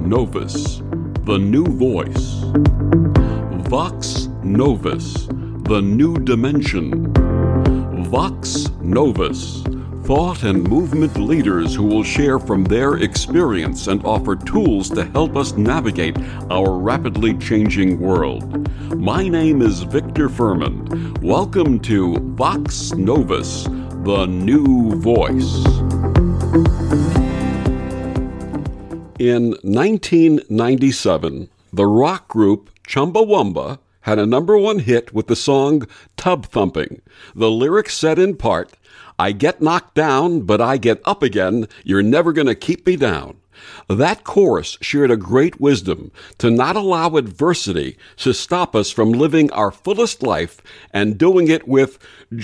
Novus, the new voice. Vox Novus, the new dimension. Vox Novus, thought and movement leaders who will share from their experience and offer tools to help us navigate our rapidly changing world. My name is Victor Furman. Welcome to Vox Novus, the new voice. In 1997, the rock group Chumbawamba had a #1 hit with the song Tub Thumping. The lyrics said in part, "I get knocked down, but I get up again. You're never going to keep me down." That chorus shared a great wisdom to not allow adversity to stop us from living our fullest life and doing it with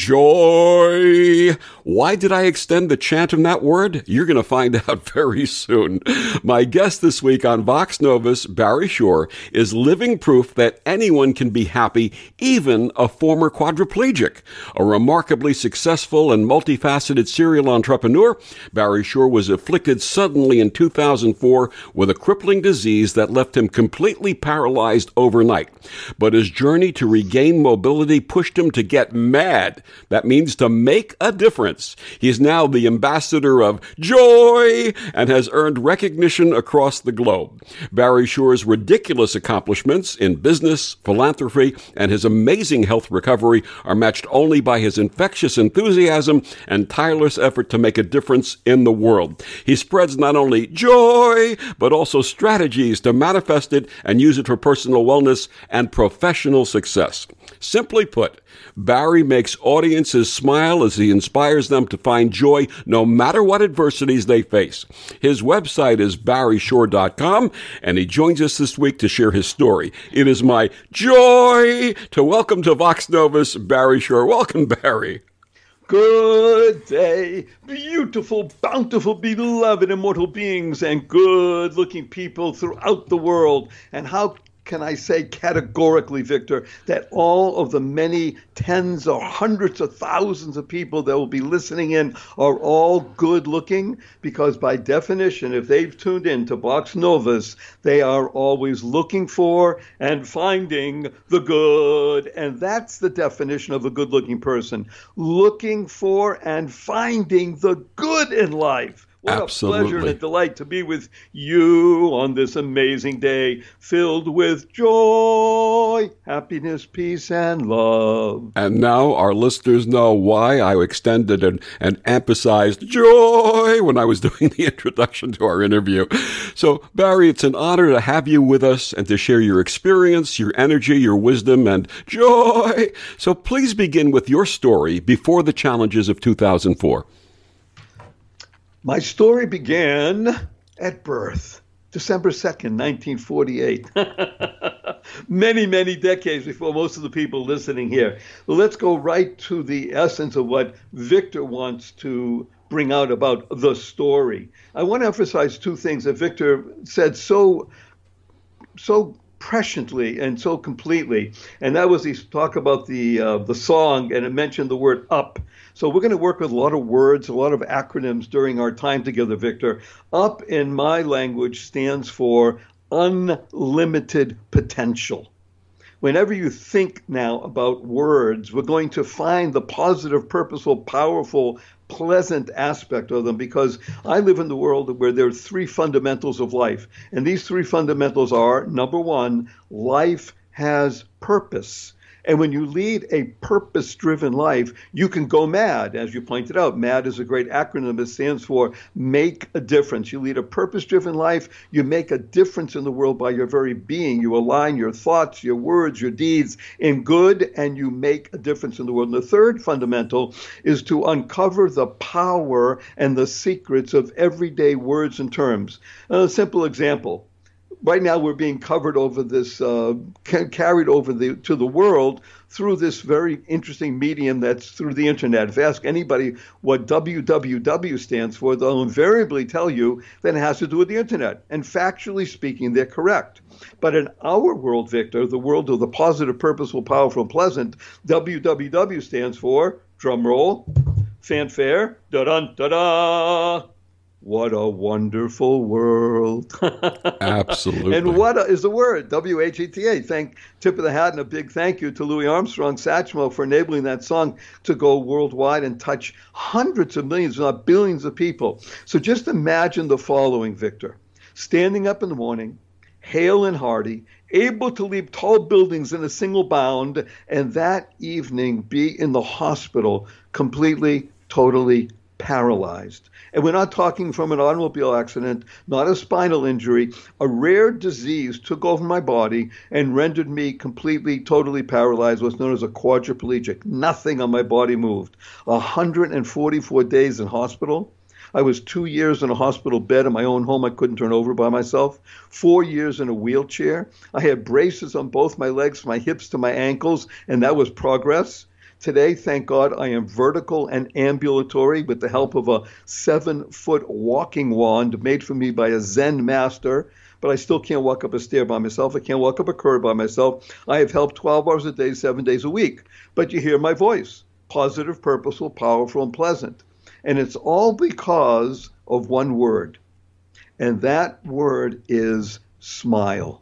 joy. Why did I extend the chant of that word? You're going to find out very soon. My guest this week on Vox Novus, Barry Shore, is living proof that anyone can be happy, even a former quadriplegic. A remarkably successful and multifaceted serial entrepreneur, Barry Shore was afflicted suddenly in 2004 with a crippling disease that left him completely paralyzed overnight. But his journey to regain mobility pushed him to get mad. That means to make a difference. He is now the ambassador of joy and has earned recognition across the globe. Barry Shore's ridiculous accomplishments in business, philanthropy, and his amazing health recovery are matched only by his infectious enthusiasm and tireless effort to make a difference in the world. He spreads not only joy, but also strategies to manifest it and use it for personal wellness and professional success. Simply put, Barry makes audiences smile as he inspires them to find joy no matter what adversities they face. His website is barryshore.com, and he joins us this week to share his story. It is my joy to welcome to Vox Novus, Barry Shore. Welcome, Barry. Good day, beautiful, bountiful, beloved, immortal beings and good-looking people throughout the world. And how can I say categorically, Victor, that all of the many tens or hundreds of thousands of people that will be listening in are all good looking? Because by definition, if they've tuned in to Vox Novus, they are always looking for and finding the good. And that's the definition of a good looking person. Looking for and finding the good in life. What Absolutely. a pleasure and a delight to be with you on this amazing day filled with joy, happiness, peace, and love. And now our listeners know why I extended and emphasized joy when I was doing the introduction to our interview. So, Barry, it's an honor to have you with us and to share your experience, your energy, your wisdom, and joy. So please begin with your story before the challenges of 2004. My story began at birth, December 2nd, 1948. Many, many decades before most of the people listening here. Well, let's go right to the essence of what Victor wants to bring out about the story. I want to emphasize two things that Victor said so presciently and so completely. And that was he talked about the song, and it mentioned the word up. So we're going to work with a lot of words, a lot of acronyms during our time together, Victor. UP in my language stands for unlimited potential. Whenever you think now about words, we're going to find the positive, purposeful, powerful, pleasant aspect of them, because I live in the world where there are three fundamentals of life. And these three fundamentals are, number one, life has purpose. And when you lead a purpose-driven life, you can go mad. As you pointed out, MAD is a great acronym. It stands for make a difference. You lead a purpose-driven life, you make a difference in the world by your very being. You align your thoughts, your words, your deeds in good, and you make a difference in the world. And the third fundamental is to uncover the power and the secrets of everyday words and terms. A simple example. Right now, we're being covered over this, carried over to the world through this very interesting medium that's through the internet. If you ask anybody what www stands for, they'll invariably tell you that it has to do with the internet. And factually speaking, they're correct. But in our world, Victor, the world of the positive, purposeful, powerful, and pleasant, www stands for, drum roll, fanfare, da-dun, da-da, What a wonderful world. And Absolutely. what is the word? WHETA. Tip of the hat and a big thank you to Louis Armstrong Satchmo for enabling that song to go worldwide and touch hundreds of millions, if not billions of people. So just imagine the following, Victor. Standing up in the morning, hale and hearty, able to leap tall buildings in a single bound, and that evening be in the hospital completely, totally paralyzed. And we're not talking from an automobile accident, not a spinal injury. A rare disease took over my body and rendered me completely, totally paralyzed, what's known as a quadriplegic. Nothing on my body moved. 144 days in hospital. I was 2 years in a hospital bed in my own home I couldn't turn over by myself, 4 years in a wheelchair. I had braces on both my legs, from my hips to my ankles, and that was progress. Today, thank God, I am vertical and ambulatory with the help of a 7-foot walking wand made for me by a Zen master. But I still can't walk up a stair by myself. I can't walk up a curb by myself. I have help 12 hours a day, 7 days a week. But you hear my voice, positive, purposeful, powerful, and pleasant. And it's all because of one word. And that word is smile.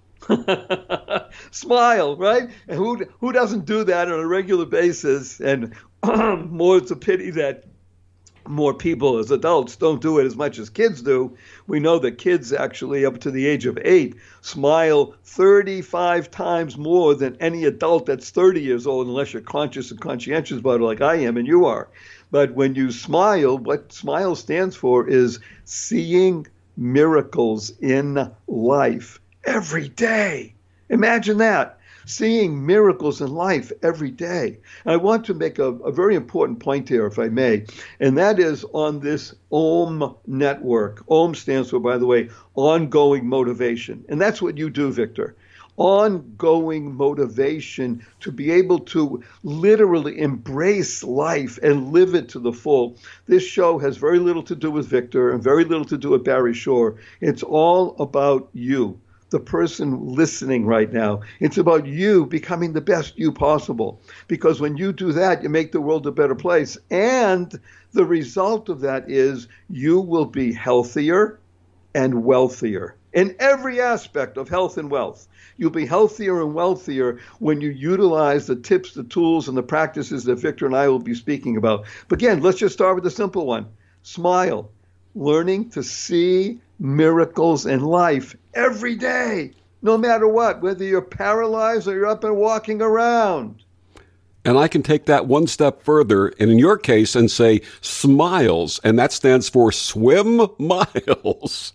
Smile, right? And who doesn't do that on a regular basis? And more, it's a pity that more people as adults don't do it as much as kids do. We know that kids actually up to the age of 8 smile 35 times more than any adult that's 30 years old, unless you're conscious and conscientious about it like I am and you are. But when you smile, what smile stands for is seeing miracles in life every day. Imagine that. Seeing miracles in life every day. And I want to make a very important point here, if I may, and that is on this OM network. OM stands for, by the way, ongoing motivation. And that's what you do, Victor. Ongoing motivation to be able to literally embrace life and live it to the full. This show has very little to do with Victor and very little to do with Barry Shore. It's all about you, the person listening right now. It's about you becoming the best you possible. Because when you do that, you make the world a better place. And the result of that is you will be healthier and wealthier in every aspect of health and wealth. You'll be healthier and wealthier when you utilize the tips, the tools, and the practices that Victor and I will be speaking about. But again, let's just start with the simple one. Smile. Learning to see miracles in life every day, no matter what, whether you're paralyzed or you're up and walking around. And I can take that one step further, and in your case, and say smiles, and that stands for swim miles.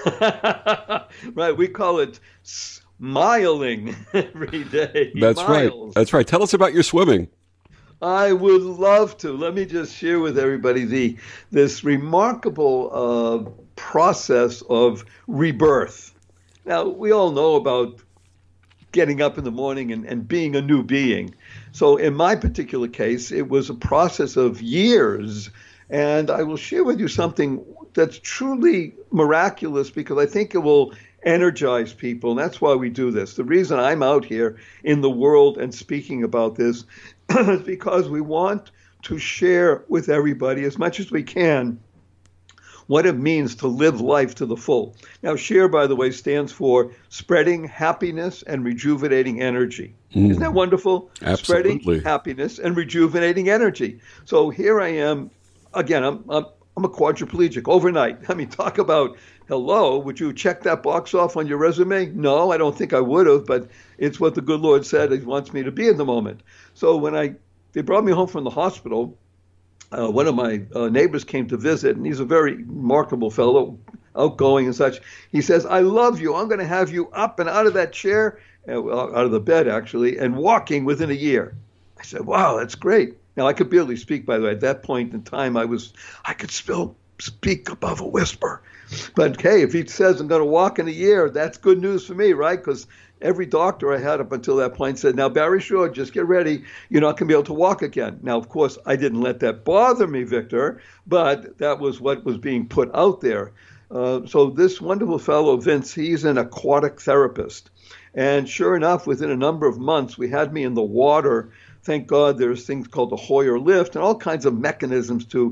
Right, we call it smiling every day. That's miles. Right. That's right. Tell us about your swimming. I would love to. Let me just share with everybody this remarkable process of rebirth. Now, we all know about getting up in the morning and being a new being. So in my particular case, it was a process of years. And I will share with you something that's truly miraculous because I think it will energize people. And that's why we do this. The reason I'm out here in the world and speaking about this is because we want to share with everybody as much as we can what it means to live life to the full. Now, SHARE, by the way, stands for Spreading Happiness and Rejuvenating Energy. Isn't that wonderful? Absolutely. Spreading happiness and rejuvenating energy. So here I am. Again, I'm a quadriplegic overnight. I mean, talk about, hello, would you check that box off on your resume? No, I don't think I would have, but it's what the good Lord said He wants me to be in the moment. So when they brought me home from the hospital, one of my neighbors came to visit, and he's a very remarkable fellow, outgoing and such. He says, I love you. I'm going to have you up and out of that chair, out of the bed, actually, and walking within a year. I said, wow, that's great. Now, I could barely speak, by the way. At that point in time, I could still speak above a whisper. But, hey, if he says I'm going to walk in a year, that's good news for me, right? Because every doctor I had up until that point said, now, Barry Shore, just get ready. You're not going to be able to walk again. Now, of course, I didn't let that bother me, Victor, but that was what was being put out there. So this wonderful fellow, Vince, he's an aquatic therapist. And sure enough, within a number of months, we had me in the water. Thank God there's things called the Hoyer lift and all kinds of mechanisms to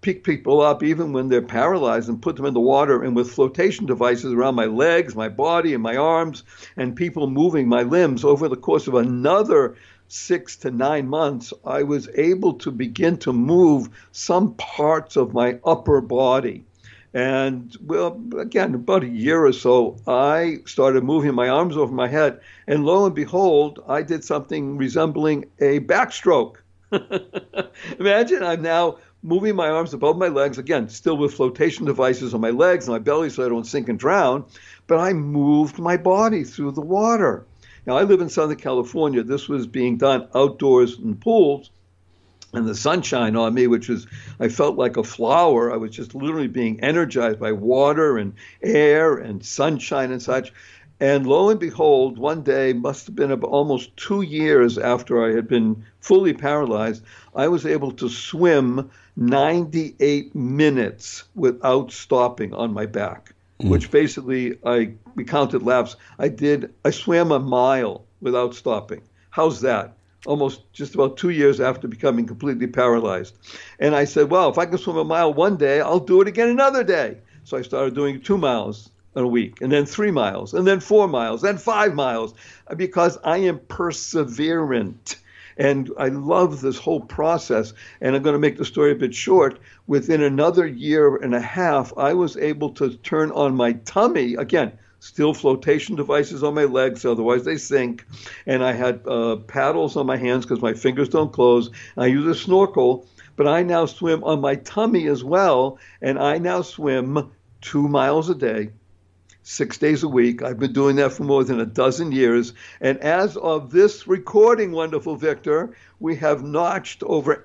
pick people up even when they're paralyzed and put them in the water, and with flotation devices around my legs, my body, and my arms, and people moving my limbs over the course of another 6 to 9 months, I was able to begin to move some parts of my upper body. And well, again, about a year or so, I started moving my arms over my head. And lo and behold, I did something resembling a backstroke. Imagine I'm now moving my arms above my legs, again, still with flotation devices on my legs and my belly so I don't sink and drown. But I moved my body through the water. Now, I live in Southern California. This was being done outdoors in pools. And the sunshine on me, which was, I felt like a flower. I was just literally being energized by water and air and sunshine and such. And lo and behold, one day, must have been about almost 2 years after I had been fully paralyzed, I was able to swim 98 minutes without stopping on my back, which basically, we counted laps. I swam a mile without stopping. How's that? Almost just about 2 years after becoming completely paralyzed. And I said, well, if I can swim a mile one day, I'll do it again another day. So I started doing 2 miles a week, and then 3 miles, and then 4 miles, then 5 miles, because I am perseverant. And I love this whole process. And I'm going to make the story a bit short. Within another year and a half, I was able to turn on my tummy, again, still flotation devices on my legs, otherwise they sink. And I had paddles on my hands because my fingers don't close. I use a snorkel, but I now swim on my tummy as well. And I now swim 2 miles a day, 6 days a week. I've been doing that for more than a dozen years. And as of this recording, wonderful Victor, we have notched over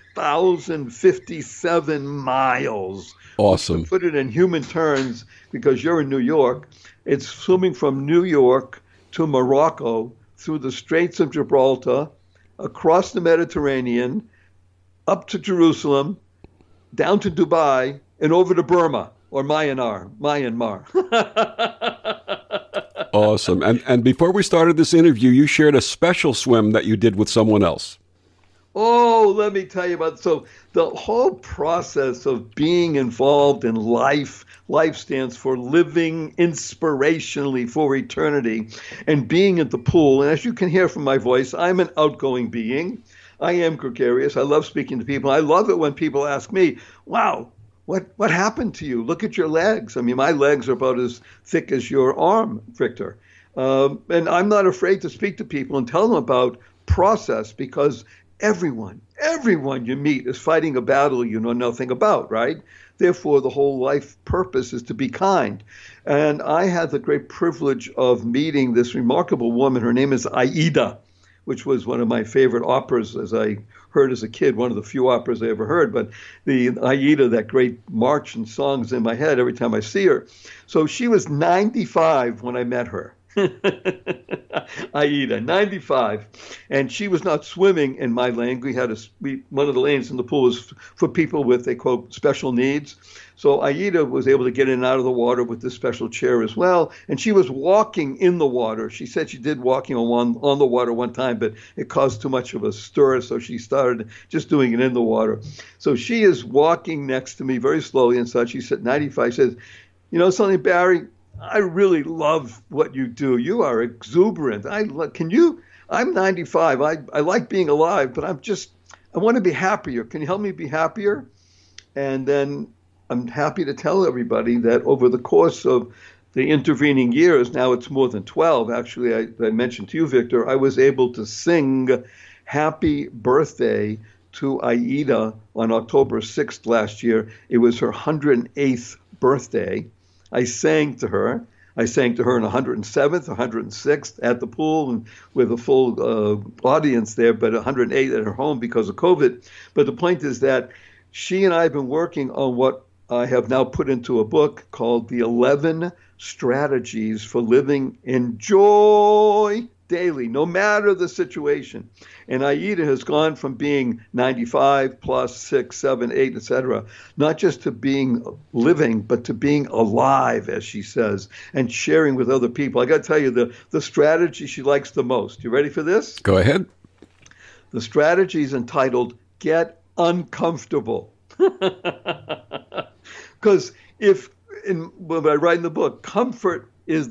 8,057 miles. Awesome. To put it in human terms, because you're in New York, it's swimming from New York to Morocco, through the Straits of Gibraltar, across the Mediterranean, up to Jerusalem, down to Dubai, and over to Burma, or Myanmar. Awesome. And before we started this interview, you shared a special swim that you did with someone else. Oh, let me tell you about, so the whole process of being involved in life stands for living inspirationally for eternity, and being at the pool. And as you can hear from my voice, I'm an outgoing being. I am gregarious. I love speaking to people. I love it when people ask me, wow, what happened to you? Look at your legs. I mean, my legs are about as thick as your arm, Victor. And I'm not afraid to speak to people and tell them about process, because everyone you meet is fighting a battle you know nothing about, right? Therefore, the whole life purpose is to be kind. And I had the great privilege of meeting this remarkable woman. Her name is Aida, which was one of my favorite operas, as I heard as a kid, one of the few operas I ever heard. But the Aida, that great march and songs in my head every time I see her. So she was 95 when I met her. Aida, 95, and she was not swimming in my lane. We had one of the lanes in the pool was for people with, they quote, special needs. So Aida was able to get in and out of the water with this special chair as well, and she was walking in the water. She said she did walking on the water one time, but it caused too much of a stir, so she started just doing it in the water. So she is walking next to me very slowly and such. She said, 95, says, you know something, Barry? I really love what you do. You are exuberant. I'm 95. I like being alive, but I want to be happier. Can you help me be happier? And then I'm happy to tell everybody that over the course of the intervening years, now it's more than 12, actually, I mentioned to you, Victor, I was able to sing Happy Birthday to Aida on October 6th last year. It was her 108th birthday. I sang to her. I sang to her on 107th, 106th at the pool and with a full audience there, but 108 at her home because of COVID. But the point is that she and I have been working on what I have now put into a book called The 11 Strategies for Living in Joy Daily, no matter the situation. And Aida has gone from being 95 plus 6, 7, 8, etc., not just to being living, but to being alive, as she says, and sharing with other people. I got to tell you the strategy she likes the most. You ready for this? Go ahead. The strategy is entitled Get Uncomfortable. Because when I write in the book, comfort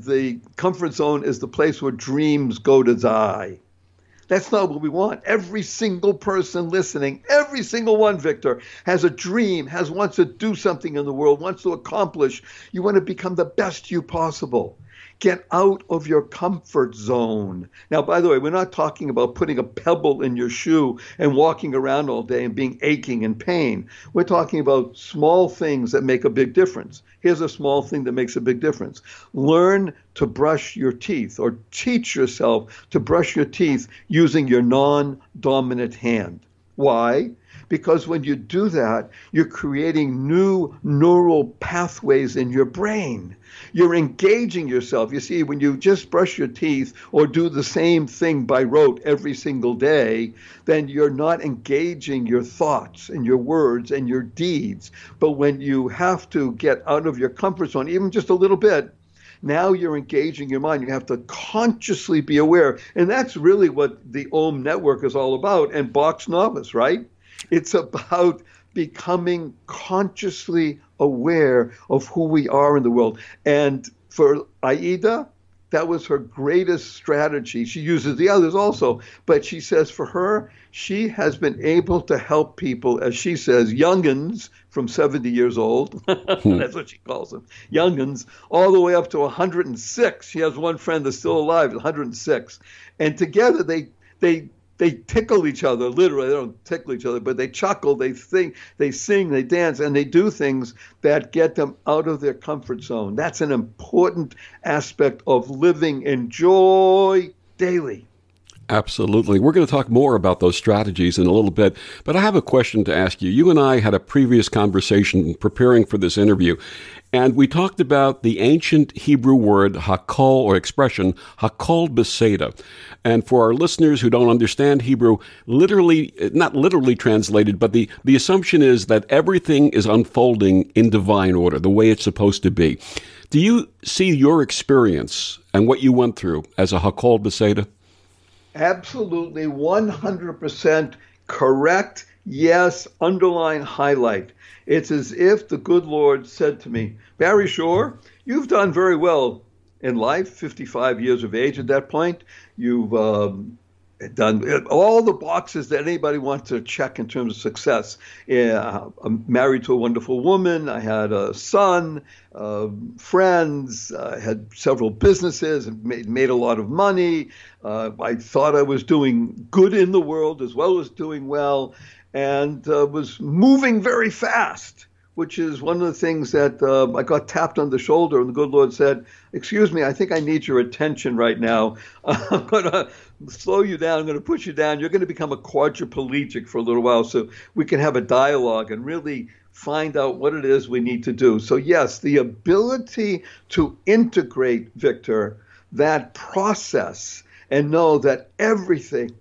zone is the place where dreams go to die. That's not what we want. Every single person listening, every single one, Victor, has a dream, wants to do something in the world, wants to accomplish. You want to become the best you possible. Get out of your comfort zone. Now, by the way, we're not talking about putting a pebble in your shoe and walking around all day and being aching in pain. We're talking about small things that make a big difference. Here's a small thing that makes a big difference. Learn to brush your teeth, or teach yourself to brush your teeth using your non-dominant hand. Why? Because when you do that, you're creating new neural pathways in your brain. You're engaging yourself. You see, when you just brush your teeth or do the same thing by rote every single day, then you're not engaging your thoughts and your words and your deeds. But when you have to get out of your comfort zone, even just a little bit, now you're engaging your mind. You have to consciously be aware. And that's really what the Om Network is all about, and Bach's Novice, right? It's about becoming consciously aware of who we are in the world. And for Aida, that was her greatest strategy. She uses the others also, but she says for her, she has been able to help people, as she says, young'uns from 70 years old. That's what she calls them, young'uns, all the way up to 106. She has one friend that's still alive, 106. And together they tickle each other, literally. They don't tickle each other, but they chuckle, they sing, they dance, and they do things that get them out of their comfort zone. That's an important aspect of living in joy daily. Absolutely. We're going to talk more about those strategies in a little bit, but I have a question to ask you. You and I had a previous conversation preparing for this interview, and we talked about the ancient Hebrew word hakol, or expression, hakol beseda. And for our listeners who don't understand Hebrew, literally, not literally translated, but the assumption is that everything is unfolding in divine order, the way it's supposed to be. Do you see your experience and what you went through as a hakol beseda? Absolutely, 100% correct. Yes, underline, highlight. It's as if the good Lord said to me, Barry Shore, you've done very well in life, 55 years of age at that point. You've done all the boxes that anybody wants to check in terms of success. I'm married to a wonderful woman. I had a son, friends. I had several businesses, made a lot of money. I thought I was doing good in the world as well as doing well, and was moving very fast, which is one of the things that I got tapped on the shoulder, and the good Lord said, excuse me, I think I need your attention right now. I'm going to slow you down. I'm going to put you down. You're going to become a quadriplegic for a little while so we can have a dialogue and really find out what it is we need to do. So yes, the ability to integrate, Victor, that process and know that everything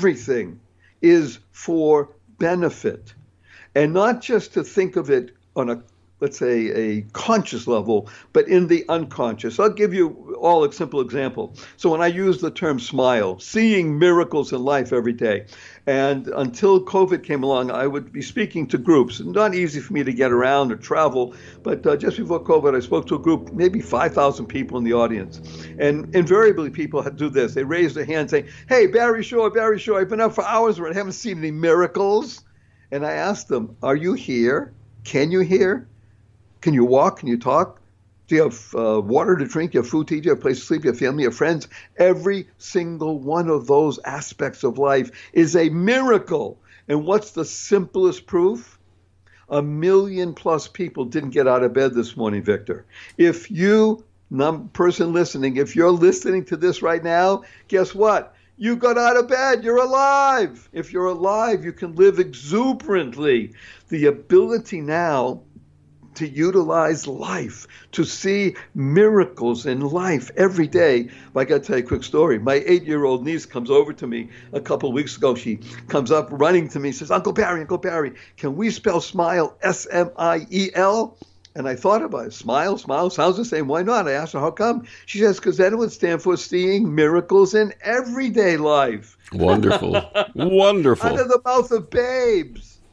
is for benefit, and not just to think of it on a, let's say, a conscious level, but in the unconscious. I'll give you all a simple example. So when I use the term smile, seeing miracles in life every day, and until COVID came along, I would be speaking to groups. Not easy for me to get around or travel, but just before COVID, I spoke to a group, maybe 5,000 people in the audience. And invariably, people do this. They raise their hand saying, hey, Barry Shore, I've been up for hours and I haven't seen any miracles. And I asked them, are you here? Can you hear? Can you walk? Can you talk? Do you have water to drink? Do you have food to eat? Do you have a place to sleep? Do you have family? Do you have friends? Every single one of those aspects of life is a miracle. And what's the simplest proof? 1 million plus people didn't get out of bed this morning, Victor. If you, person listening, if you're listening to this right now, guess what? You got out of bed. You're alive. If you're alive, you can live exuberantly. The ability now to utilize life, to see miracles in life every day. I got to tell you a quick story. My 8-year-old niece comes over to me a couple of weeks ago. She comes up running to me, says, Uncle Barry, can we spell smile S-M-I-E-L? And I thought about it. Smile, sounds the same. Why not? I asked her, how come? She says, because that would stand for seeing miracles in everyday life. Wonderful. Wonderful. Out of the mouth of babes.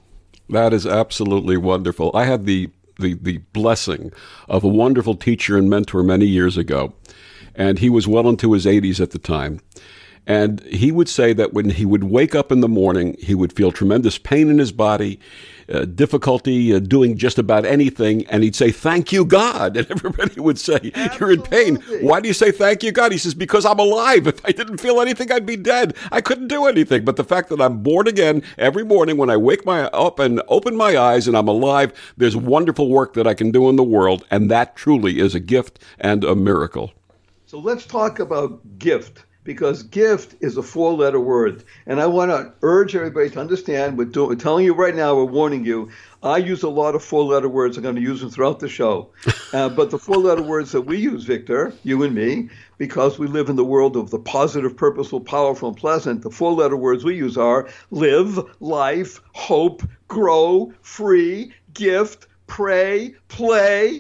That is absolutely wonderful. I had the blessing of a wonderful teacher and mentor many years ago, and he was well into his 80s at the time. And he would say that when he would wake up in the morning, he would feel tremendous pain in his body, difficulty doing just about anything, and he'd say, "Thank you, God." And everybody would say, "You're in pain. Why do you say thank you, God?" He says, "Because I'm alive. If I didn't feel anything, I'd be dead. I couldn't do anything. But the fact that I'm born again every morning when I wake up and open my eyes and I'm alive, there's wonderful work that I can do in the world, and that truly is a gift and a miracle." So let's talk about gift, because gift is a four-letter word. And I want to urge everybody to understand, we're telling you right now, we're warning you, I use a lot of four-letter words. I'm going to use them throughout the show. But the four-letter words that we use, Victor, you and me, because we live in the world of the positive, purposeful, powerful, and pleasant, the four-letter words we use are live, life, hope, grow, free, gift, pray, play.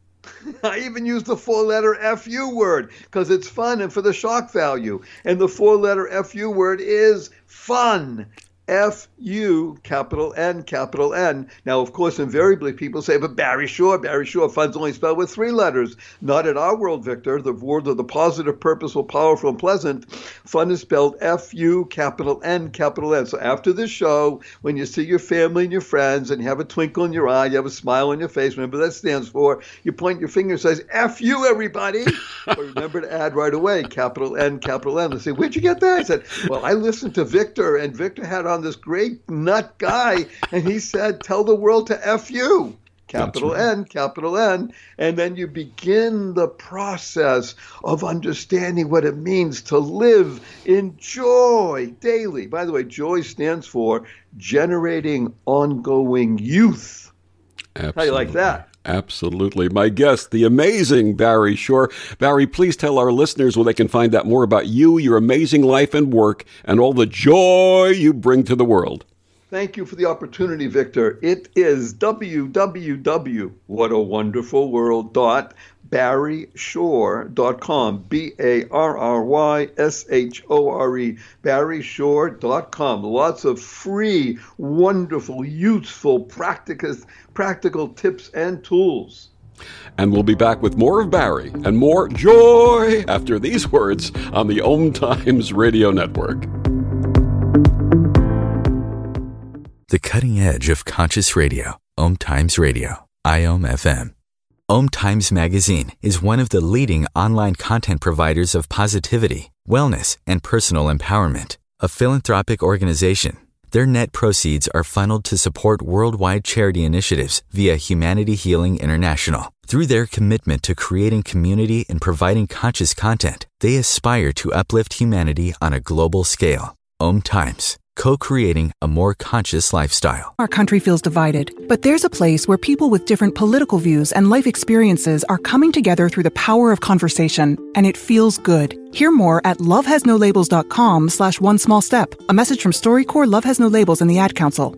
I even use the four-letter FU word because it's fun and for the shock value. And the four-letter FU word is fun. F-U, capital N, capital N. Now, of course, invariably people say, but Barry Shore, fun's only spelled with three letters. Not in our world, Victor. The world of the positive, purposeful, powerful, and pleasant. Fun is spelled F-U, capital N, capital N. So after this show, when you see your family and your friends and you have a twinkle in your eye, you have a smile on your face, remember that stands for, you point your finger and says, F-U, everybody. But remember to add right away, capital N, capital N. They say, where'd you get that? I said, well, I listened to Victor, and Victor had on this great nut guy, and he said, tell the world to F you. Capital right. N, capital N. And then you begin the process of understanding what it means to live in joy daily. By the way, joy stands for generating ongoing youth. Absolutely. How do you like that? Absolutely. My guest, the amazing Barry Shore. Barry, please tell our listeners where they can find out more about you, your amazing life and work, and all the joy you bring to the world. Thank you for the opportunity, Victor. It is www.whataWonderfulWorld.BarryShore.com, BarryShore, BarryShore.com. Lots of free, wonderful, useful, practical tips and tools. And we'll be back with more of Barry and more joy after these words on the Om Times Radio Network. The cutting edge of conscious radio, Om Times Radio, IOM FM. Om Times Magazine is one of the leading online content providers of positivity, wellness, and personal empowerment. A philanthropic organization, their net proceeds are funneled to support worldwide charity initiatives via Humanity Healing International. Through their commitment to creating community and providing conscious content, they aspire to uplift humanity on a global scale. Om Times, co-creating a more conscious lifestyle. Our country feels divided, but there's a place where people with different political views and life experiences are coming together through the power of conversation, and it feels good. Hear more at lovehasnolabels.com/one-small-step. A message from StoryCorps, Love Has No Labels, and the Ad Council.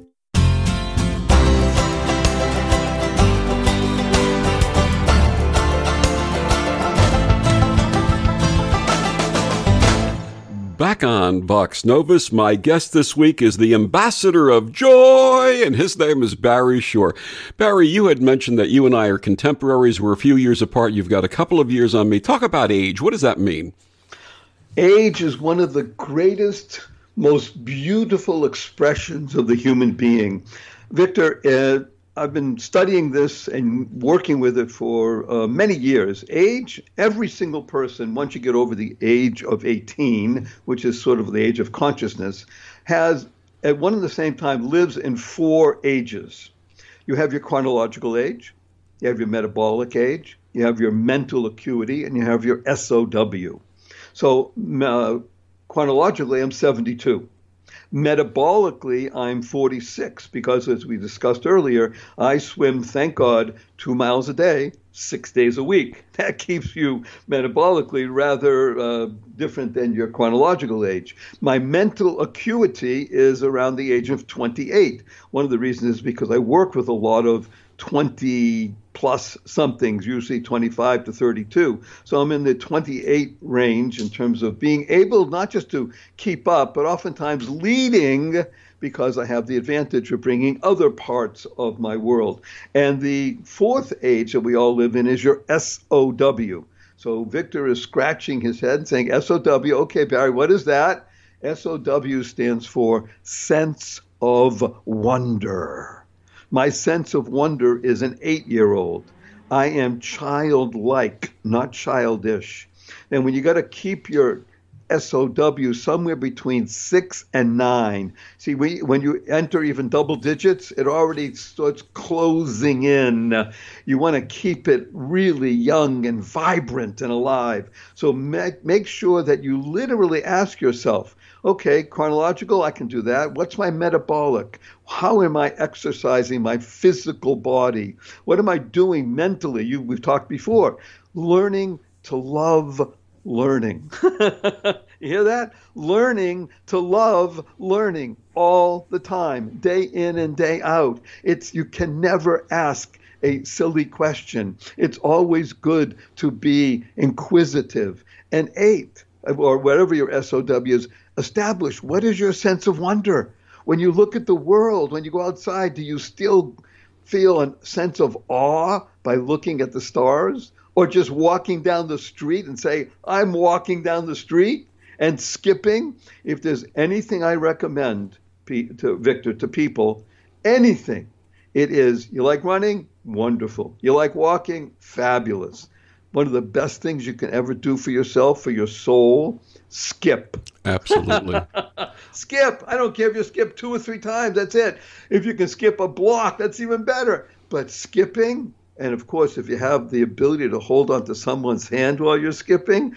Back on Vox Novus, my guest this week is the ambassador of joy, and his name is Barry Shore. Barry, you had mentioned that you and I are contemporaries. We're a few years apart. You've got a couple of years on me. Talk about age. What does that mean? Age is one of the greatest, most beautiful expressions of the human being. Victor, I've been studying this and working with it for many years. Age, every single person, once you get over the age of 18, which is sort of the age of consciousness, has, at one and the same time, lives in four ages. You have your chronological age, you have your metabolic age, you have your mental acuity, and you have your SOW. So chronologically, I'm 72. Metabolically, I'm 46 because, as we discussed earlier, I swim, thank God, 2 miles a day, 6 days a week. That keeps you metabolically rather different than your chronological age. My mental acuity is around the age of 28. One of the reasons is because I work with a lot of 20 plus somethings, usually 25 to 32. So I'm in the 28 range in terms of being able not just to keep up, but oftentimes leading because I have the advantage of bringing other parts of my world. And the fourth age that we all live in is your SOW. So Victor is scratching his head and saying, SOW, okay, Barry, what is that? SOW stands for sense of wonder. My sense of wonder is an 8-year-old. I am childlike, not childish. And when you got to keep your SOW somewhere between 6 and 9. See, when you enter even double digits, it already starts closing in. You want to keep it really young and vibrant and alive. So make sure that you literally ask yourself, okay, chronological, I can do that. What's my metabolic? How am I exercising my physical body? What am I doing mentally? We've talked before. Learning to love learning. You hear that? Learning to love learning all the time, day in and day out. You can never ask a silly question. It's always good to be inquisitive. And 8, or whatever your SOW is, establish what is your sense of wonder. When you look at the world, when you go outside, do you still feel a sense of awe by looking at the stars? Or just walking down the street and say, I'm walking down the street and skipping? If there's anything I recommend to Victor, to people, anything, it is, you like running? Wonderful. You like walking? Fabulous. One of the best things you can ever do for yourself, for your soul, skip. Absolutely. Skip. I don't care if you skip 2 or 3 times. That's it. If you can skip a block, that's even better. But skipping, and of course, if you have the ability to hold onto someone's hand while you're skipping,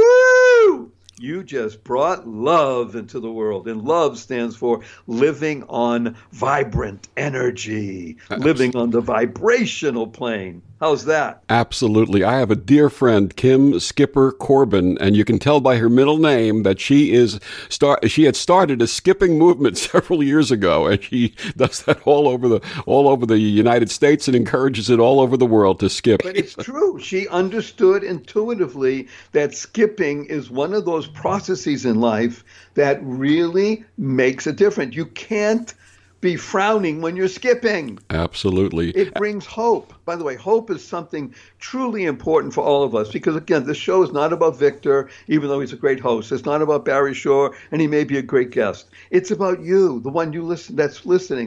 woo! You just brought love into the world. And love stands for living on vibrant energy, living on the vibrational plane. How's that? Absolutely. I have a dear friend, Kim Skipper Corbin, and you can tell by her middle name that she had started a skipping movement several years ago, and she does that all over the United States and encourages it all over the world to skip. But it's true. She understood intuitively that skipping is one of those processes in life that really makes a difference. You can't be frowning when you're skipping. Absolutely. It brings hope. By the way, hope is something truly important for all of us because, again, this show is not about Victor, even though he's a great host. It's not about Barry Shore, and he may be a great guest. It's about you, the one that's listening,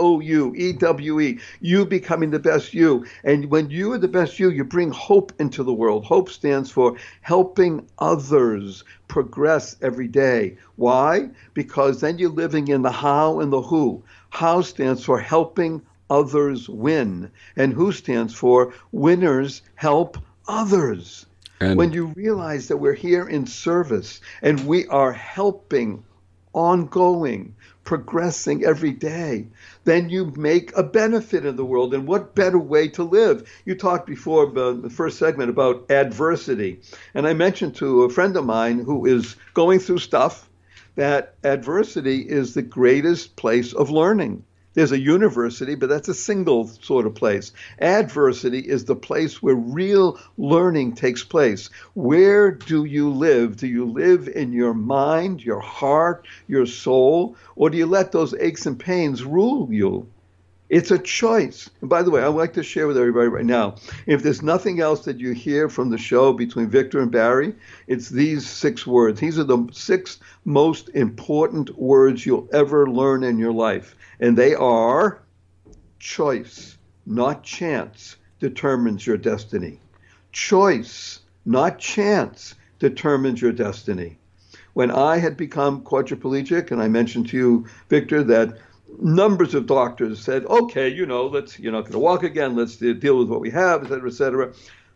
YOUEWE, you becoming the best you. And when you are the best you bring hope into the world. Hope stands for helping others progress every day. Why? Because then you're living in the how and the who. How stands for helping others win, and who stands for winners help others. And when you realize that we're here in service and we are helping, ongoing, progressing every day, then you make a benefit in the world. And what better way to live? You talked before about the first segment about adversity. And I mentioned to a friend of mine who is going through stuff that adversity is the greatest place of learning. There's a university, but that's a single sort of place. Adversity is the place where real learning takes place. Where do you live? Do you live in your mind, your heart, your soul, or do you let those aches and pains rule you? It's a choice. And by the way, I'd like to share with everybody right now, if there's nothing else that you hear from the show between Victor and Barry, it's these 6 words. These are the 6 most important words you'll ever learn in your life. And they are: choice, not chance, determines your destiny. Choice, not chance, determines your destiny. When I had become quadriplegic, and I mentioned to you, Victor, that numbers of doctors said, okay, you're not going to walk again, let's deal with what we have, et cetera, et cetera.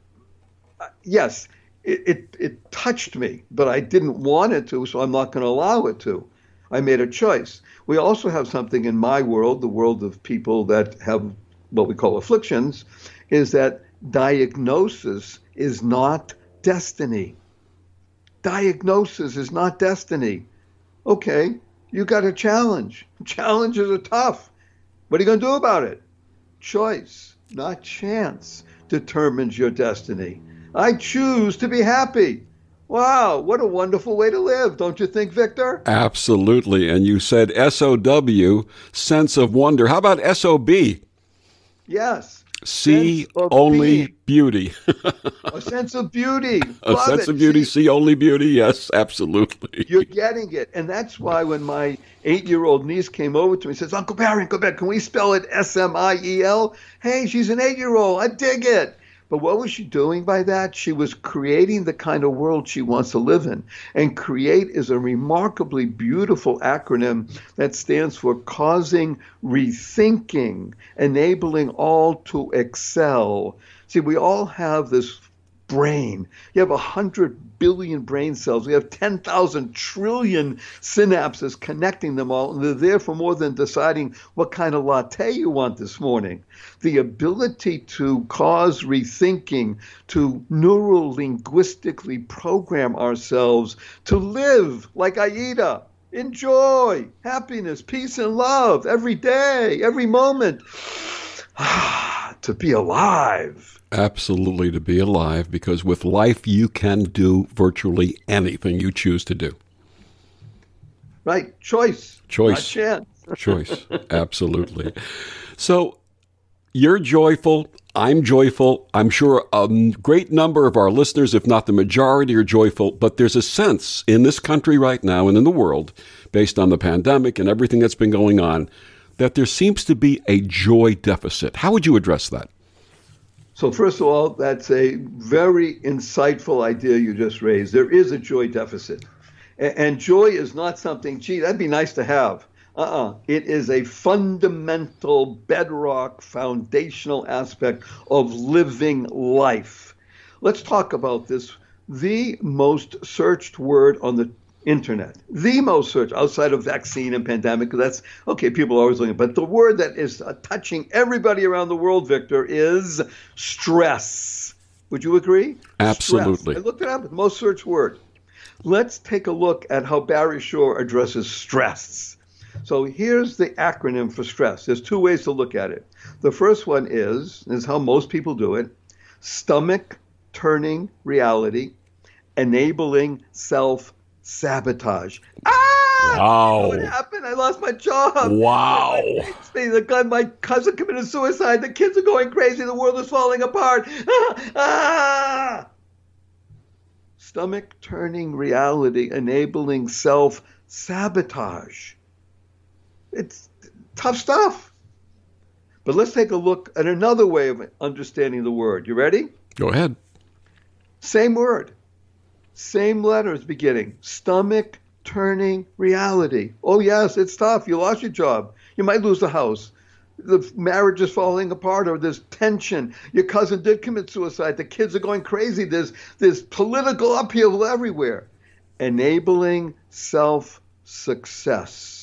Yes, it touched me, but I didn't want it to, so I'm not going to allow it to. I made a choice. We also have something in my world, the world of people that have what we call afflictions, is that diagnosis is not destiny. Diagnosis is not destiny. Okay, you got a challenge. Challenges are tough. What are you going to do about it? Choice, not chance, determines your destiny. I choose to be happy. Wow, what a wonderful way to live, don't you think, Victor? Absolutely. And you said SOW, sense of wonder. How about SOB? Yes. See only beauty. A sense of beauty. A sense of beauty, see only beauty. Yes, absolutely. You're getting it. And that's why when my 8-year-old niece came over to me and says, Uncle Barry, can we spell it Smiel? Hey, she's an 8-year-old. I dig it. But what was she doing by that? She was creating the kind of world she wants to live in. And CREATE is a remarkably beautiful acronym that stands for causing rethinking, enabling all to excel. See, we all have this brain. You have 100 billion brain cells. We have 10,000 trillion synapses connecting them all, and they're there for more than deciding what kind of latte you want this morning. The ability to cause rethinking, to neuro-linguistically program ourselves to live like Aida, enjoy happiness, peace, and love every day, every moment. To be alive. Absolutely, to be alive, because with life you can do virtually anything you choose to do. Right. Choice. Choice. Not chance. Choice. Absolutely. So you're joyful. I'm joyful. I'm sure a great number of our listeners, if not the majority, are joyful. But there's a sense in this country right now and in the world, based on the pandemic and everything that's been going on, that there seems to be a joy deficit. How would you address that? So first of all, that's a very insightful idea you just raised. There is a joy deficit. And joy is not something, gee, that'd be nice to have. It is a fundamental, bedrock, foundational aspect of living life. Let's talk about this. The most searched word on the internet, the most searched outside of vaccine and pandemic, that's okay, people are always looking, but the word that is touching everybody around the world, Victor, is stress. Would you agree? Absolutely. Stress. I looked it up, the most searched word. Let's take a look at how Barry Shore addresses stress. So here's the acronym for stress. There's two ways to look at it. The first one is how most people do it, stomach turning reality, enabling self-sabotage. Wow. What happened? I lost my job. Wow. My cousin committed suicide. The kids are going crazy. The world is falling apart. Stomach turning reality, enabling self-sabotage. It's tough stuff. But let's take a look at another way of understanding the word. You ready? Go ahead. Same word. Same letters beginning. Stomach turning reality. Oh, yes, it's tough. You lost your job. You might lose the house. The marriage is falling apart, or there's tension. Your cousin did commit suicide. The kids are going crazy. There's political upheaval everywhere. Enabling self-success.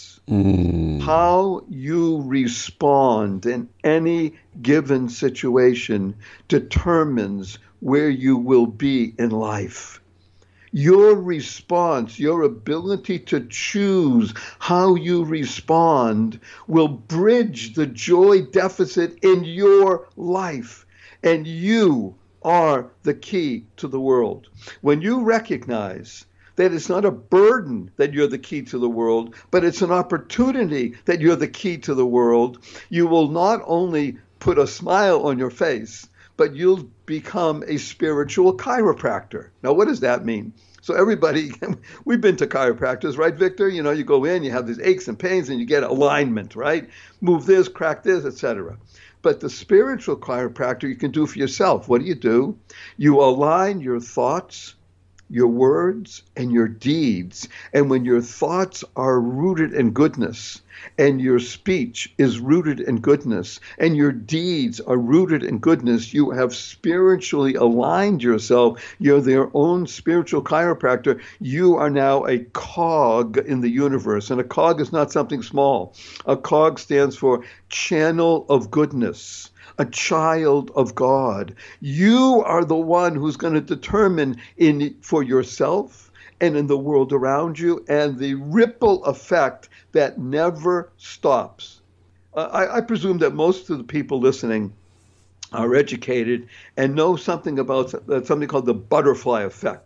How you respond in any given situation determines where you will be in life. Your response, your ability to choose how you respond will bridge the joy deficit in your life. And you are the key to the world. When you recognize that it's not a burden that you're the key to the world, but it's an opportunity that you're the key to the world, you will not only put a smile on your face, but you'll become a spiritual chiropractor. Now, what does that mean? So everybody, we've been to chiropractors, right, Victor? You know, you go in, you have these aches and pains, and you get alignment, right? Move this, crack this, etc. But the spiritual chiropractor you can do for yourself. What do? You align your thoughts, your words, and your deeds. And when your thoughts are rooted in goodness, and your speech is rooted in goodness, and your deeds are rooted in goodness, you have spiritually aligned yourself. You're their own spiritual chiropractor. You are now a cog in the universe. And a cog is not something small. A cog stands for channel of goodness. A child of God. You are the one who's going to determine for yourself and in the world around you, and the ripple effect that never stops. I presume that most of the people listening are educated and know something about something called the butterfly effect.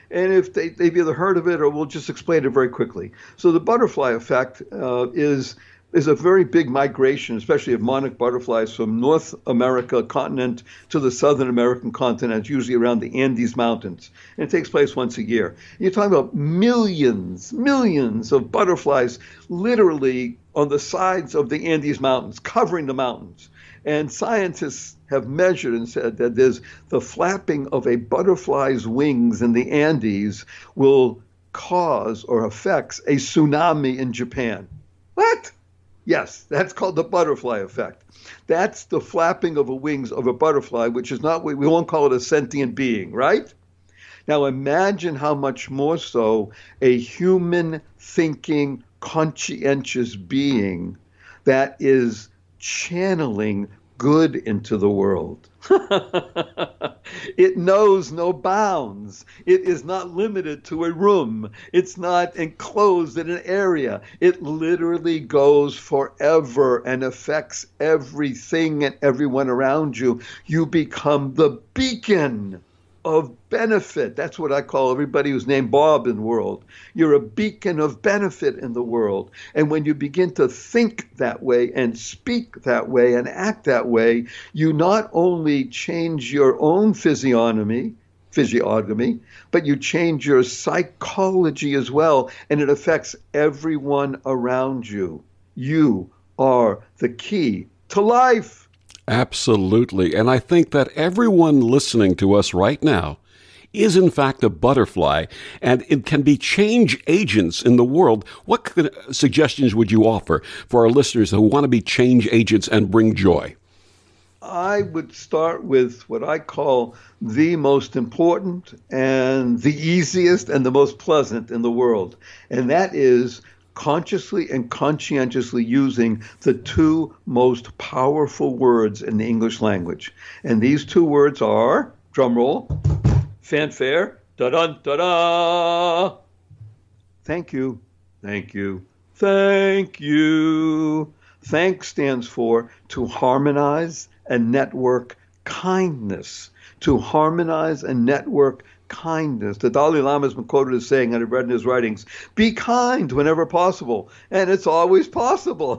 And if they've either heard of it or we'll just explain it very quickly. So the butterfly effect is a very big migration, especially of monarch butterflies from North America continent to the Southern American continent, usually around the Andes Mountains. And it takes place once a year. You're talking about millions of butterflies literally on the sides of the Andes Mountains, covering the mountains. And scientists have measured and said that there's the flapping of a butterfly's wings in the Andes will cause or affects a tsunami in Japan. What? Yes, that's called the butterfly effect. That's the flapping of the wings of a butterfly, which is not, we won't call it a sentient being, right? Now imagine how much more so a human thinking, conscientious being that is channeling good into the world. It knows no bounds. It is not limited to a room. It's not enclosed in an area. It literally goes forever and affects everything and everyone around you. You become the beacon of benefit. That's what I call everybody who's named Bob in the world. You're a beacon of benefit in the world. And when you begin to think that way and speak that way and act that way, you not only change your own physiognomy, but you change your psychology as well, and it affects everyone around you. You are the key to life. Absolutely. And I think that everyone listening to us right now is in fact a butterfly, and it can be change agents in the world. What suggestions would you offer for our listeners who want to be change agents and bring joy? I would start with what I call the most important and the easiest and the most pleasant in the world. And that is consciously and conscientiously using the two most powerful words in the English language. And these two words are, drumroll, fanfare, da-dun, da-da. Thank you, thank you, thank you. Thank stands for to harmonize and network kindness. To harmonize and network kindness. The Dalai Lama has been quoted as saying, and I've read in his writings, be kind whenever possible, and it's always possible.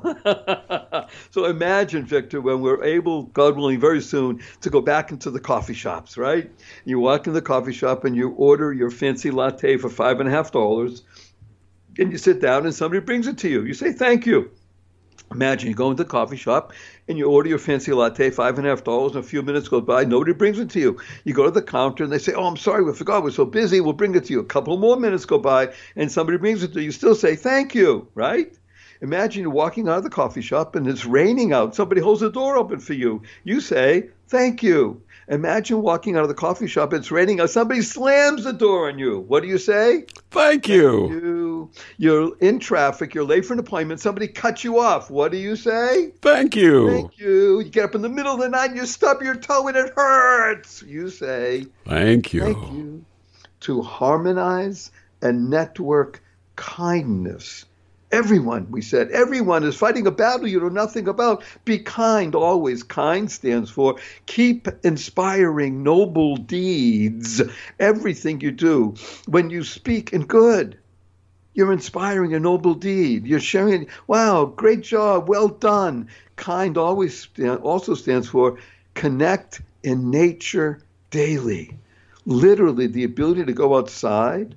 So imagine, Victor, when we're able, God willing, very soon, to go back into the coffee shops, right? You walk in the coffee shop and you order your fancy latte for $5.50, and you sit down and somebody brings it to you. You say, thank you. Imagine you go into the coffee shop and you order your fancy latte, $5.50, and a few minutes goes by, nobody brings it to you. You go to the counter and they say, oh, I'm sorry, we forgot, we're so busy, we'll bring it to you. A couple more minutes go by and somebody brings it to you. You still say, thank you, right? Imagine you're walking out of the coffee shop and it's raining out. Somebody holds the door open for you. You say, thank you. Imagine walking out of the coffee shop, it's raining out. Somebody slams the door on you. What do you say? Thank you. You're in traffic. You're late for an appointment. Somebody cuts you off. What do you say? Thank you. Thank you. You get up in the middle of the night and you stub your toe and it hurts. You say, thank you. Thank you. To harmonize and network kindness. Everyone, we said, everyone is fighting a battle you know nothing about. Be kind always. Kind stands for keep inspiring noble deeds. Everything you do. When you speak in good, you're inspiring a noble deed. You're sharing, wow, great job, well done. Kind also stands for connect in nature daily. Literally the ability to go outside,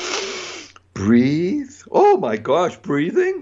breathe. Oh my gosh, breathing?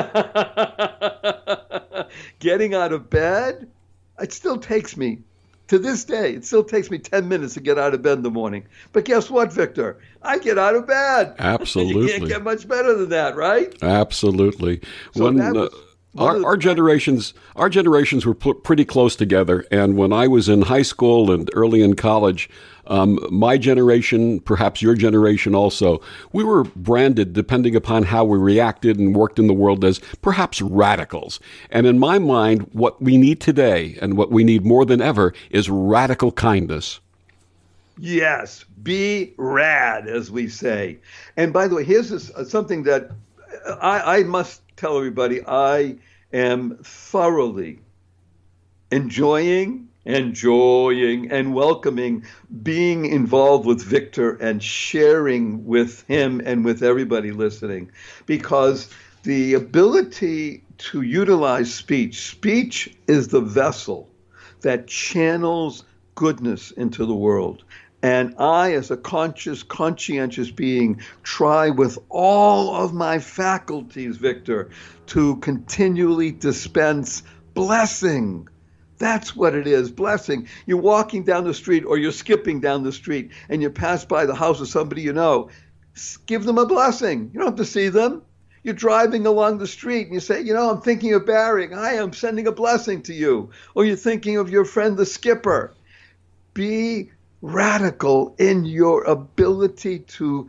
Getting out of bed. It still takes me, to this day, it still takes me 10 minutes to get out of bed in the morning. But guess what, Victor? I get out of bed. Absolutely. You can't get much better than that, right? Absolutely. So Our generations were pretty close together, and when I was in high school and early in college, my generation, perhaps your generation also, we were branded, depending upon how we reacted and worked in the world, as perhaps radicals. And in my mind, what we need today, and what we need more than ever, is radical kindness. Yes, be rad, as we say. And by the way, here's something that I must tell everybody. I am thoroughly enjoying enjoying and welcoming being involved with Victor and sharing with him and with everybody listening, because the ability to utilize speech is the vessel that channels goodness into the world. And I, as a conscious, conscientious being, try with all of my faculties, Victor, to continually dispense blessing. That's what it is, blessing. You're walking down the street or you're skipping down the street and you pass by the house of somebody you know. Give them a blessing. You don't have to see them. You're driving along the street and you say, I'm thinking of Barry. Hi, I'm sending a blessing to you. Or you're thinking of your friend, the skipper. Be radical in your ability to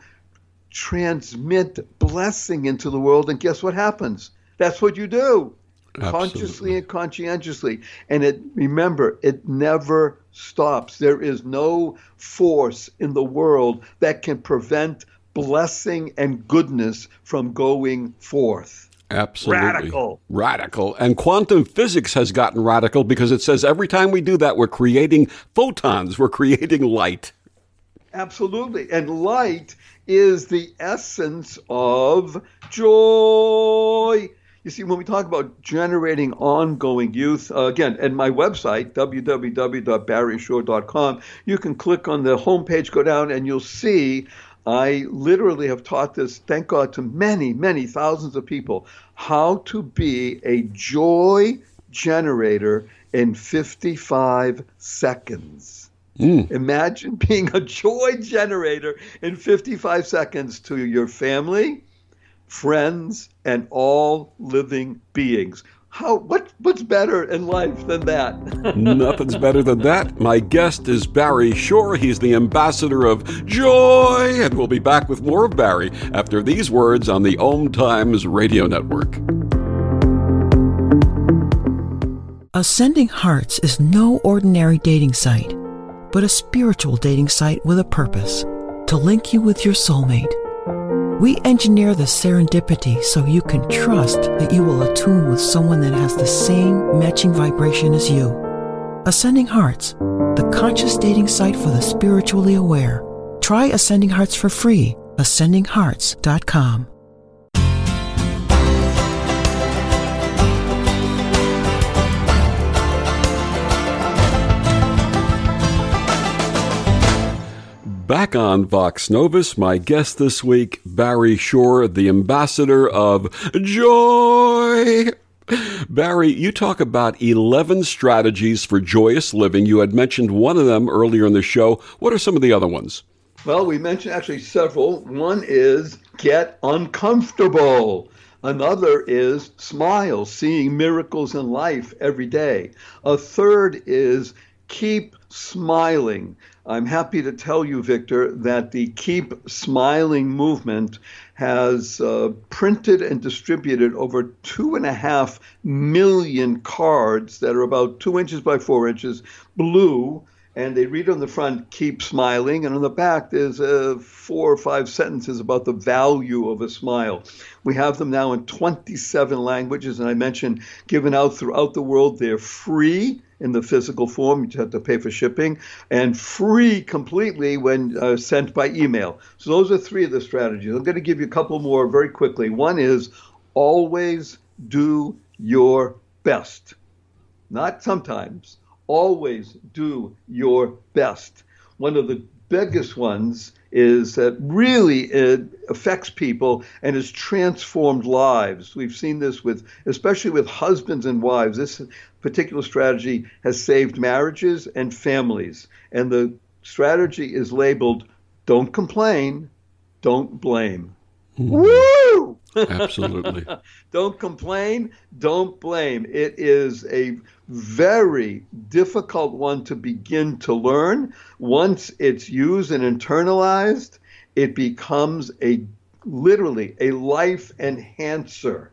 transmit blessing into the world. And guess what happens? That's what you do. Absolutely. Consciously and conscientiously. And remember, it never stops. There is no force in the world that can prevent blessing and goodness from going forth. Absolutely. Radical. And quantum physics has gotten radical because it says every time we do that, we're creating photons, we're creating light. Absolutely. And light is the essence of joy. You see, when we talk about generating ongoing youth, again, at my website, www.barryshore.com, you can click on the homepage, go down, and you'll see I literally have taught this, thank God, to many, many thousands of people, how to be a joy generator in 55 seconds. Imagine being a joy generator in 55 seconds to your family, friends, and all living beings. What's better in life than that? Nothing's better than that. My guest is Barry Shore. He's the ambassador of joy, and we'll be back with more of Barry after these words on the Om Times Radio Network. Ascending Hearts is no ordinary dating site, but a spiritual dating site with a purpose, to link you with your soulmate. We engineer the serendipity so you can trust that you will attune with someone that has the same matching vibration as you. Ascending Hearts, the conscious dating site for the spiritually aware. Try Ascending Hearts for free. ascendinghearts.com. Back on Vox Novus, my guest this week, Barry Shore, the ambassador of joy. Barry, you talk about 11 strategies for joyous living. You had mentioned one of them earlier in the show. What are some of the other ones? Well, we mentioned actually several. One is get uncomfortable. Another is smile, seeing miracles in life every day. A third is keep smiling. I'm happy to tell you, Victor, that the Keep Smiling movement has printed and distributed over 2.5 million cards that are about 2 inches by 4 inches, blue, and they read on the front, keep smiling, and on the back there's 4 or 5 sentences about the value of a smile. We have them now in 27 languages, and I mentioned given out throughout the world. They're free in the physical form. You have to pay for shipping, and free completely when sent by email. So those are 3 of the strategies. I'm going to give you a couple more very quickly. One is always do your best. Not sometimes. Always do your best. One of the biggest ones is that really it affects people and has transformed lives. We've seen this especially with husbands and wives. This particular strategy has saved marriages and families. And the strategy is labeled, don't complain, don't blame. Woo! Absolutely. Don't complain, don't blame. It is a very difficult one to begin to learn. Once it's used and internalized, it becomes literally a life enhancer.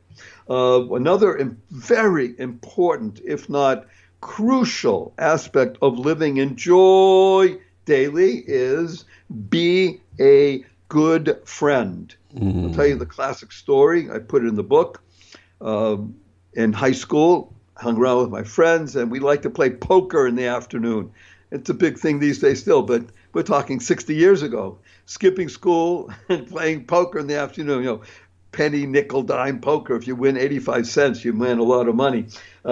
Another very important, if not crucial, aspect of living in joy daily is be a good friend. I'll tell you the classic story. I put it in the book. In high school, hung around with my friends, and we like to play poker in the afternoon. It's a big thing these days still, but we're talking 60 years ago. Skipping school and playing poker in the afternoon, penny, nickel, dime poker. If you win 85 cents, you win a lot of money.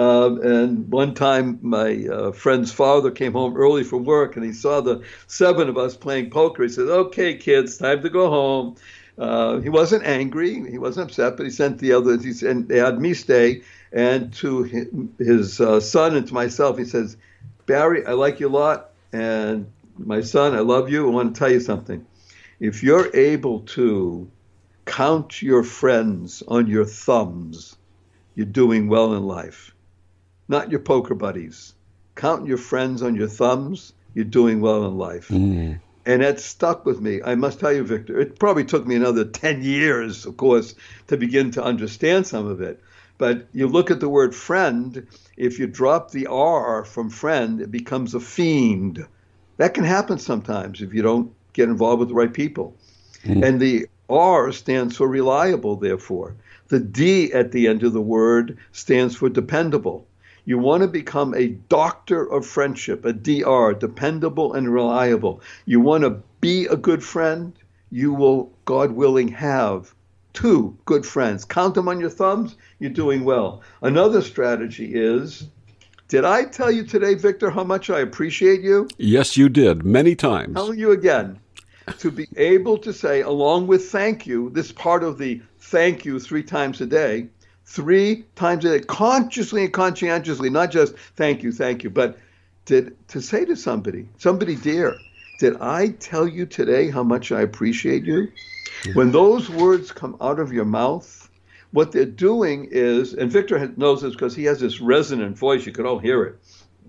And one time my friend's father came home early from work, and he saw the 7 of us playing poker. He said, "Okay, kids, time to go home." He wasn't angry. He wasn't upset, but he sent the others. He said, they had me stay. And to his son and to myself, he says, "Barry, I like you a lot. And my son, I love you. I want to tell you something. If you're able to count your friends on your thumbs, you're doing well in life. Not your poker buddies. Count your friends on your thumbs, you're doing well in life." Mm. And that stuck with me. I must tell you, Victor, it probably took me another 10 years, of course, to begin to understand some of it. But you look at the word friend, if you drop the R from friend, it becomes a fiend. That can happen sometimes if you don't get involved with the right people. Mm. And the R stands for reliable, therefore. The D at the end of the word stands for dependable. You want to become a doctor of friendship, a DR, dependable and reliable. You want to be a good friend, you will, God willing, have 2 good friends. Count them on your thumbs, you're doing well. Another strategy is, did I tell you today, Victor, how much I appreciate you? Yes, you did, many times. Telling you again, to be able to say, along with thank you, this part of the thank you 3 times a day, 3 times a day, consciously and conscientiously, not just thank you, but to say to somebody dear, did I tell you today how much I appreciate you? When those words come out of your mouth, what they're doing is, and Victor knows this because he has this resonant voice, you can all hear it.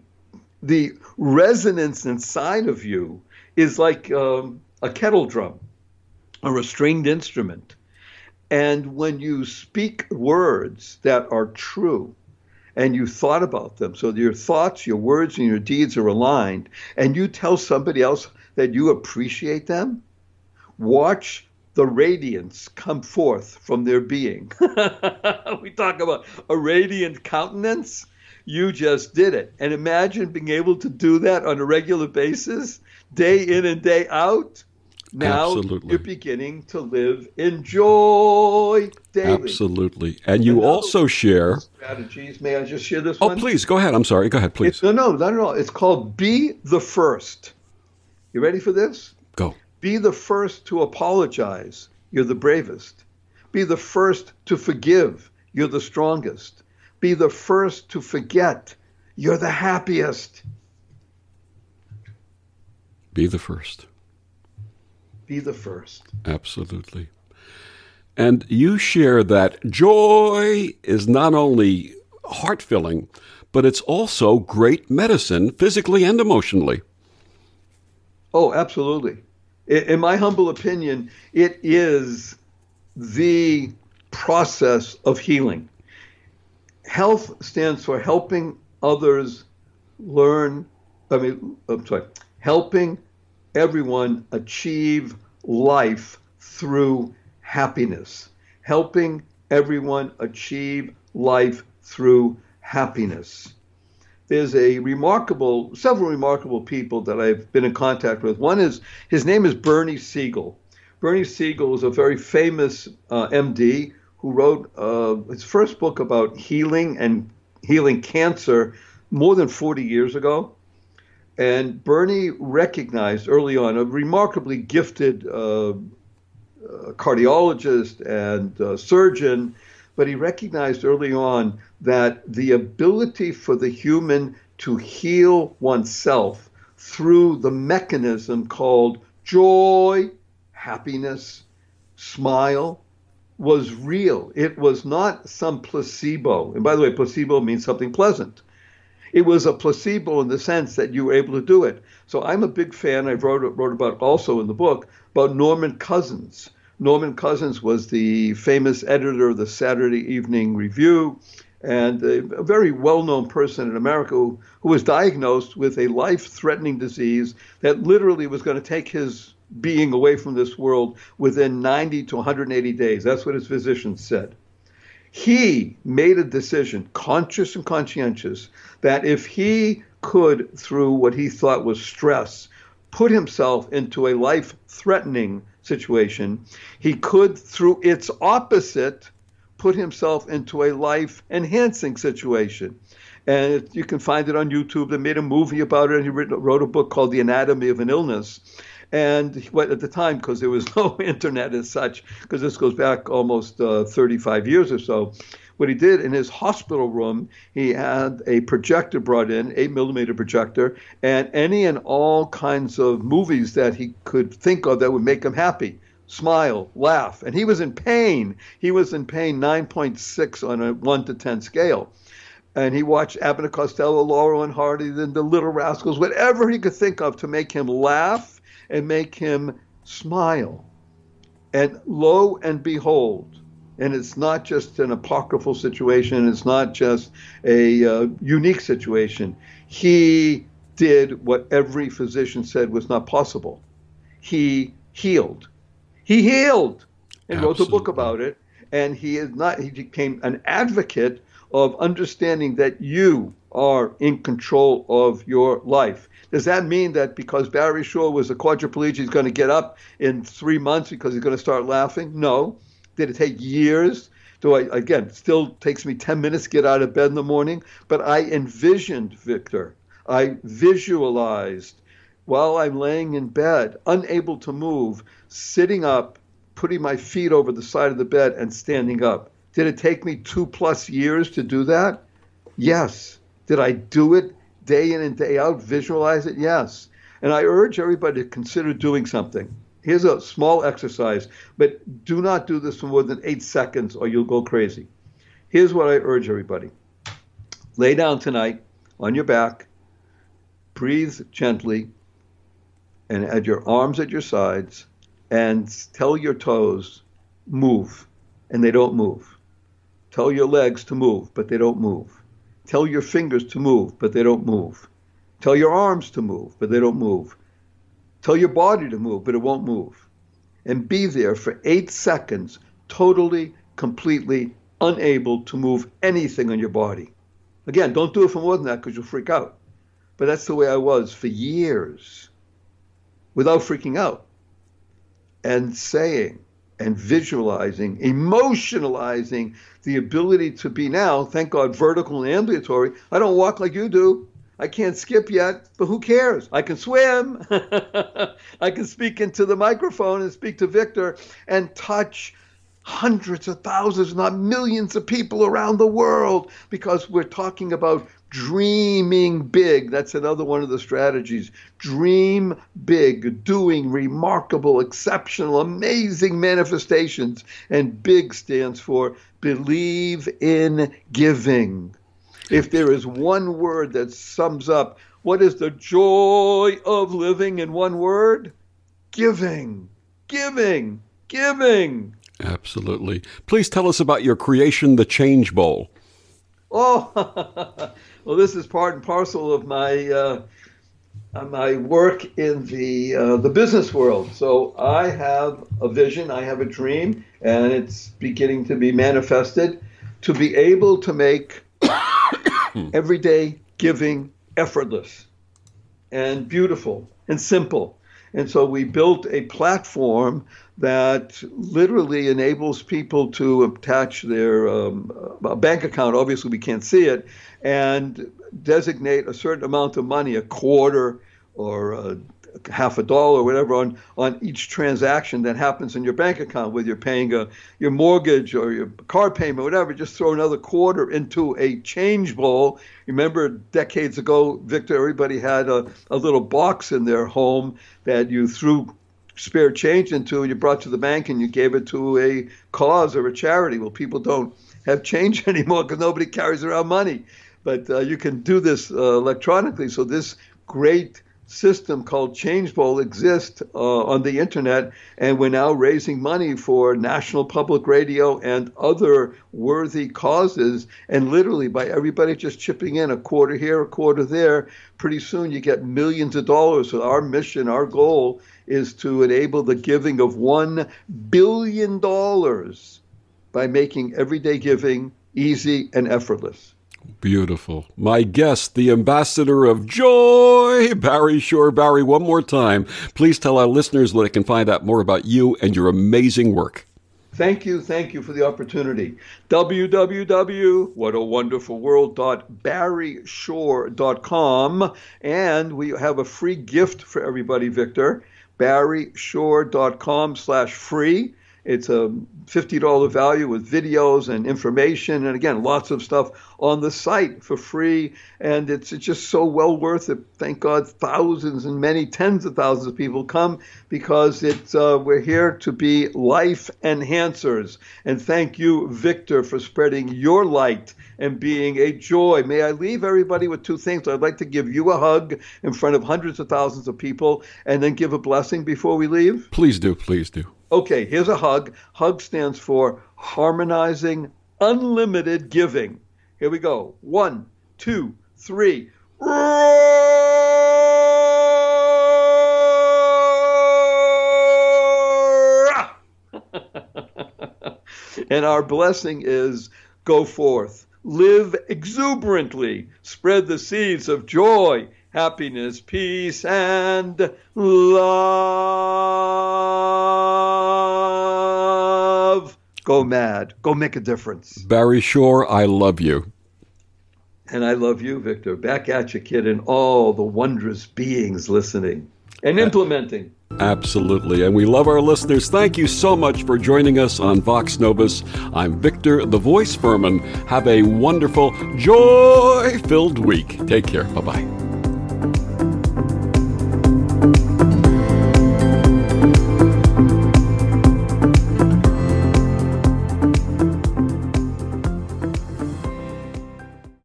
The resonance inside of you is like a kettle drum or a stringed instrument. And when you speak words that are true and you thought about them, so your thoughts, your words, and your deeds are aligned, and you tell somebody else that you appreciate them, watch the radiance come forth from their being. We talk about a radiant countenance. You just did it. And imagine being able to do that on a regular basis, day in and day out. Now Absolutely. You're beginning to live in joy daily. Absolutely. And you also share strategies. May I just share this one? Oh, please, go ahead. I'm sorry. Go ahead, please. No, not at all. It's called Be the First. You ready for this? Go. Be the first to apologize. You're the bravest. Be the first to forgive. You're the strongest. Be the first to forget. You're the happiest. Be the first. Be the first. Absolutely. And you share that joy is not only heart-filling, but it's also great medicine, physically and emotionally. Oh, absolutely. In my humble opinion, it is the process of healing. Health stands for helping others helping everyone achieve life through happiness. Helping everyone achieve life through happiness. There's several remarkable people that I've been in contact with. One is, his name is Bernie Siegel. Bernie Siegel was a very famous MD who wrote his first book about healing and healing cancer more than 40 years ago. And Bernie recognized early on, a remarkably gifted cardiologist and surgeon, but he recognized early on that the ability for the human to heal oneself through the mechanism called joy, happiness, smile, was real. It was not some placebo. And by the way, placebo means something pleasant. It was a placebo in the sense that you were able to do it. So I'm a big fan, I wrote about also in the book, about Norman Cousins. Norman Cousins was the famous editor of the Saturday Evening Review and a very well-known person in America who was diagnosed with a life-threatening disease that literally was going to take his being away from this world within 90 to 180 days. That's what his physicians said. He made a decision, conscious and conscientious, that if he could, through what he thought was stress, put himself into a life-threatening situation, he could, through its opposite, put himself into a life-enhancing situation. And you can find it on YouTube. They made a movie about it, and he wrote a book called The Anatomy of an Illness. And at the time, because there was no internet as such, because this goes back almost 35 years or so, what he did in his hospital room, he had a projector brought in, 8mm projector, and any and all kinds of movies that he could think of that would make him happy. Smile, laugh. And he was in pain. He was in pain 9.6 on a 1 to 10 scale. And he watched Abbott and Costello, Laurel and Hardy, then the Little Rascals, whatever he could think of to make him laugh and make him smile. And lo and behold, and it's not just an apocryphal situation, it's not just a unique situation, he did what every physician said was not possible. He healed. He healed and Absolutely. wrote a book about it. And he became an advocate of understanding that you are in control of your life. Does that mean that because Barry Shaw was a quadriplegic, he's going to get up in 3 months because he's going to start laughing? No. Did it take years? Still takes me 10 minutes to get out of bed in the morning. But I envisioned, Victor, I visualized while I'm laying in bed, unable to move, sitting up, putting my feet over the side of the bed and standing up. Did it take me 2+ years to do that? Yes. Did I do it day in and day out, visualize it? Yes. And I urge everybody to consider doing something. Here's a small exercise, but do not do this for more than 8 seconds or you'll go crazy. Here's what I urge everybody. Lay down tonight on your back, breathe gently, and add your arms at your sides, and tell your toes, move, and they don't move. Tell your legs to move, but they don't move. Tell your fingers to move, but they don't move. Tell your arms to move, but they don't move. Tell your body to move, but it won't move. And be there for 8 seconds, totally, completely unable to move anything on your body. Again, don't do it for more than that because you'll freak out. But that's the way I was for years, without freaking out. And saying and visualizing, emotionalizing the ability to be now, thank God, vertical and ambulatory. I don't walk like you do. I can't skip yet, but who cares? I can swim. I can speak into the microphone and speak to Victor and touch hundreds of thousands, not millions of people around the world, because we're talking about dreaming big. That's another one of the strategies. Dream big, doing remarkable, exceptional, amazing manifestations. And big stands for believe in giving. If there is one word that sums up what is the joy of living in one word, giving, giving, giving. Absolutely. Please tell us about your creation, the Change Bowl. Oh, well, this is part and parcel of my work in the business world. So I have a vision, I have a dream, and it's beginning to be manifested to be able to make everyday giving effortless and beautiful and simple. And so we built a platform that literally enables people to attach their bank account. Obviously, we can't see it, and designate a certain amount of money, a quarter or half a dollar, whatever, on each transaction that happens in your bank account, whether you're paying your mortgage or your car payment, whatever. Just throw another quarter into a change bowl. Remember, decades ago, Victor, everybody had a little box in their home that you threw spare change into, and you brought to the bank and you gave it to a cause or a charity. Well, people don't have change anymore because nobody carries around money. But you can do this electronically. So this great system called Change Bowl exists on the internet, and we're now raising money for National Public Radio and other worthy causes. And literally, by everybody just chipping in a quarter here, a quarter there, pretty soon you get millions of dollars. So our mission, our goal is to enable the giving of $1 billion by making everyday giving easy and effortless. Beautiful. My guest, the ambassador of joy, Barry Shore. Barry, one more time, please tell our listeners where they can find out more about you and your amazing work. Thank you for the opportunity. www.whatawonderfulworld.barryshore.com. And we have a free gift for everybody, Victor. barryshore.com/free. It's a $50 value with videos and information, and again, lots of stuff on the site for free, and it's just so well worth it. Thank God thousands and many tens of thousands of people come because we're here to be life enhancers. And thank you, Victor, for spreading your light and being a joy. May I leave everybody with two things. I'd like to give you a hug in front of hundreds of thousands of people and then give a blessing before we leave. Please do, please do. Okay, here's a hug. HUG stands for Harmonizing Unlimited Giving. Here we go. 1, 2, 3. And our blessing is, go forth, live exuberantly, spread the seeds of joy, happiness, peace, and love. Go mad. Go make a difference. Barry Shore, I love you. And I love you, Victor. Back at you, kid, and all the wondrous beings listening and implementing. Absolutely. And we love our listeners. Thank you so much for joining us on Vox Novus. I'm Victor, the Voice Furman. Have a wonderful, joy-filled week. Take care. Bye-bye.